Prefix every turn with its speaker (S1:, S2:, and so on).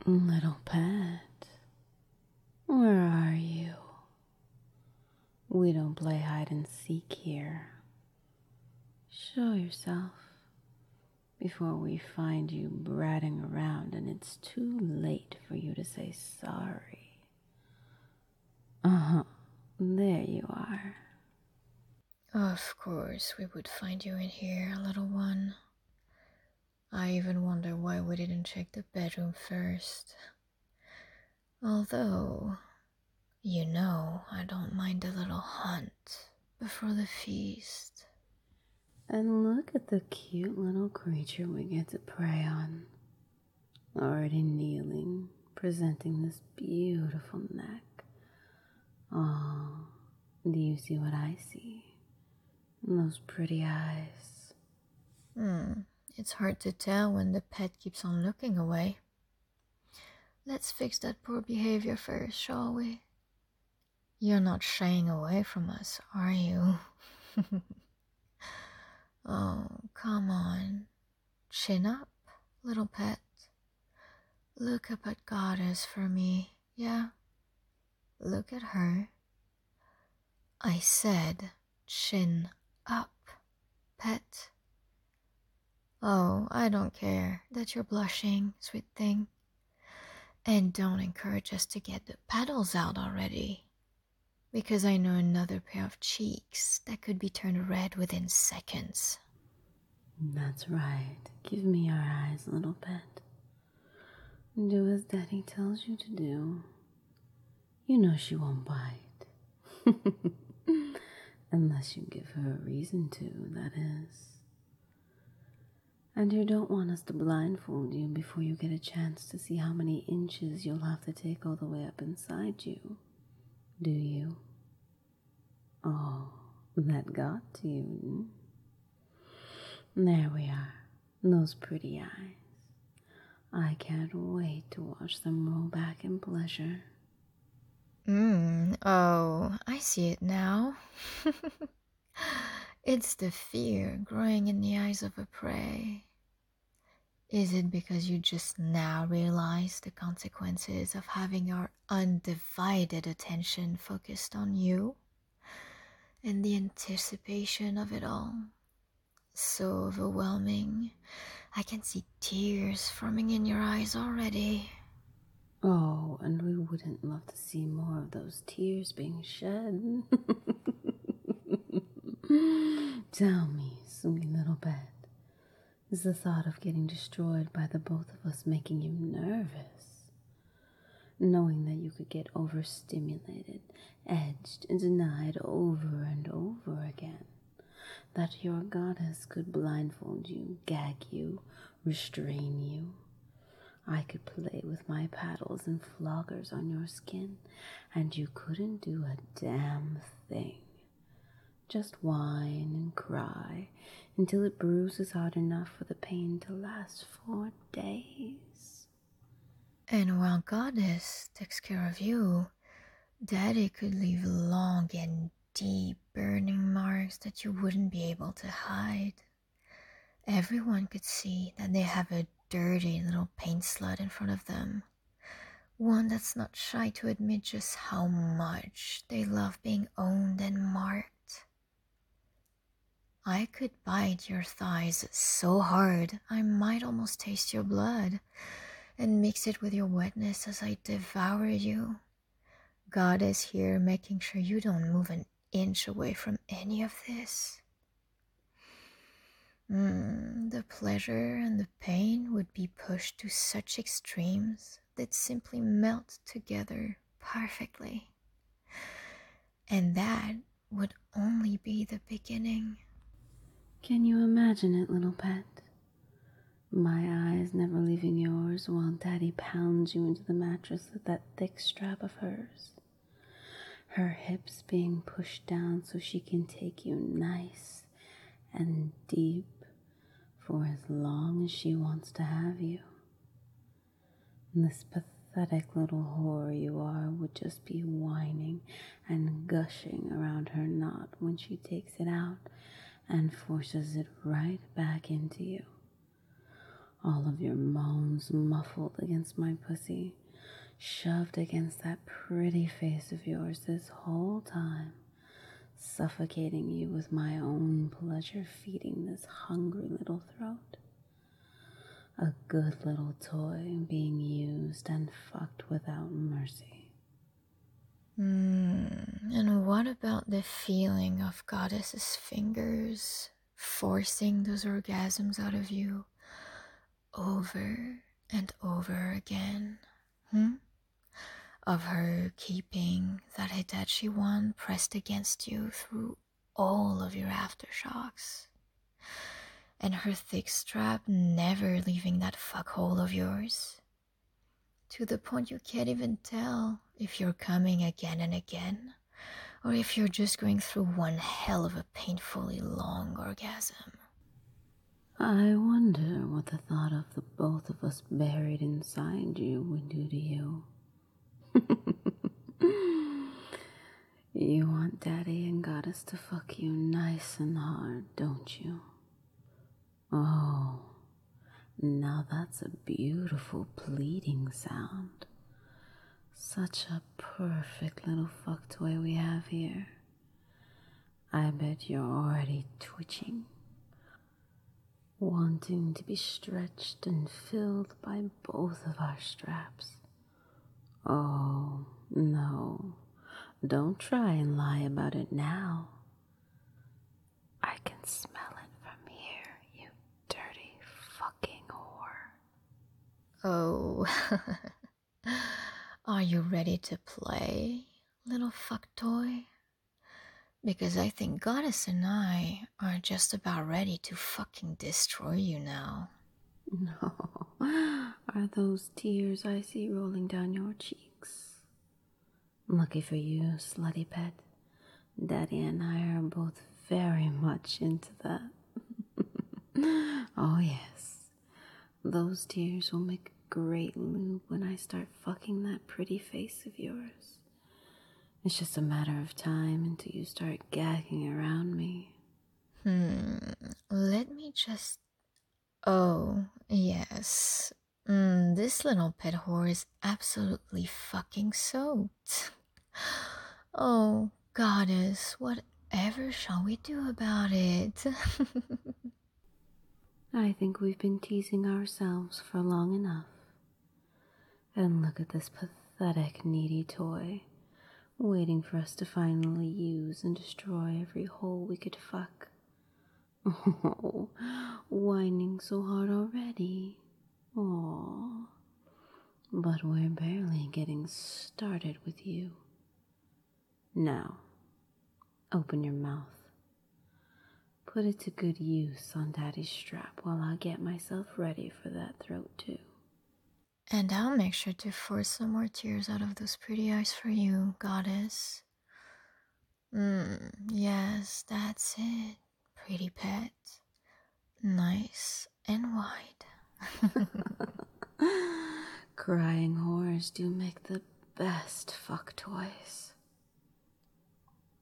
S1: Little pet, where are you? We don't play hide and seek here. Show yourself before we find you bratting around and it's too late for you to say sorry. There you are.
S2: Of course, we would find you in here, little one. I even wonder why we didn't check the bedroom first. Although, I don't mind a little hunt before the feast.
S1: And look at the cute little creature we get to prey on. Already kneeling, presenting this beautiful neck. Oh, do you see what I see? Those pretty eyes.
S2: It's hard to tell when the pet keeps on looking away. Let's fix that poor behavior first, shall we? You're not shying away from us, are you? Oh, come on. Chin up, little pet. Look up at Goddess for me, yeah? Look at her. I said, chin up, pet. Oh, I don't care that you're blushing, sweet thing. And don't encourage us to get the petals out already, because I know another pair of cheeks that could be turned red within seconds.
S1: That's right. Give me your eyes, little pet. Do as Daddy tells you to do. You know she won't bite. Unless you give her a reason to, that is. And you don't want us to blindfold you before you get a chance to see how many inches you'll have to take all the way up inside you, do you? Oh, that got to you. There we are, those pretty eyes. I can't wait to watch them roll back in pleasure.
S2: Oh, I see it now. It's the fear growing in the eyes of a prey. Is it because you just now realize the consequences of having your undivided attention focused on you? And the anticipation of it all? So overwhelming. I can see tears forming in your eyes already.
S1: Oh, and we wouldn't love to see more of those tears being shed. Tell me, sweet little pet, is the thought of getting destroyed by the both of us making you nervous? Knowing that you could get overstimulated, edged, and denied over and over again. That your goddess could blindfold you, gag you, restrain you. I could play with my paddles and floggers on your skin, and you couldn't do a damn thing. Just whine and cry until it bruises hard enough for the pain to last for days.
S2: And while Goddess takes care of you, Daddy could leave long and deep burning marks that you wouldn't be able to hide. Everyone could see that they have a dirty little paint slut in front of them. One that's not shy to admit just how much they love being owned and marked. I could bite your thighs so hard I might almost taste your blood and mix it with your wetness as I devour you. God is here making sure you don't move an inch away from any of this. The pleasure and the pain would be pushed to such extremes that simply melt together perfectly. And that would only be the beginning.
S1: Can you imagine it, little pet? My eyes never leaving yours while Daddy pounds you into the mattress with that thick strap of hers. Her hips being pushed down so she can take you nice and deep for as long as she wants to have you. This pathetic little whore you are would just be whining and gushing around her knot when she takes it out and forces it right back into you. All of your moans moans muffled against my pussy, shoved against that pretty face of yours this whole time, suffocating you with my own pleasure, feeding this hungry little throat. A good little toy being used and fucked without mercy.
S2: And what about the feeling of Goddess's fingers forcing those orgasms out of you over and over again? Of her keeping that Hitachi one pressed against you through all of your aftershocks, and her thick strap never leaving that fuckhole of yours, to the point you can't even tell if you're coming again and again, or if you're just going through one hell of a painfully long orgasm.
S1: I wonder what the thought of the both of us buried inside you would do to you. You want Daddy and Goddess to fuck you nice and hard, don't you? Oh, now that's a beautiful pleading sound. Such a perfect little fuck toy we have here. I bet you're already twitching, wanting to be stretched and filled by both of our straps. Oh, no. Don't try and lie about it now. I can smell it from here, you dirty fucking whore.
S2: Oh, are you ready to play, little fuck toy? Because I think Goddess and I are just about ready to fucking destroy you now.
S1: No, are those tears I see rolling down your cheeks? Lucky for you, slutty pet. Daddy and I are both very much into that. Oh yes, those tears will make great lube when I start fucking that pretty face of yours. It's just a matter of time until you start gagging around me.
S2: Let me just... Oh, yes. This little pet whore is absolutely fucking soaked. Oh, Goddess, whatever shall we do about it?
S1: I think we've been teasing ourselves for long enough. And look at this pathetic, needy toy, waiting for us to finally use and destroy every hole we could fuck. Oh, whining so hard already. Aw. But we're barely getting started with you. Now, open your mouth. Put it to good use on Daddy's strap while I get myself ready for that throat too.
S2: And I'll make sure to force some more tears out of those pretty eyes for you, Goddess. Yes, that's it. Pretty pet. Nice and wide.
S1: Crying whores do make the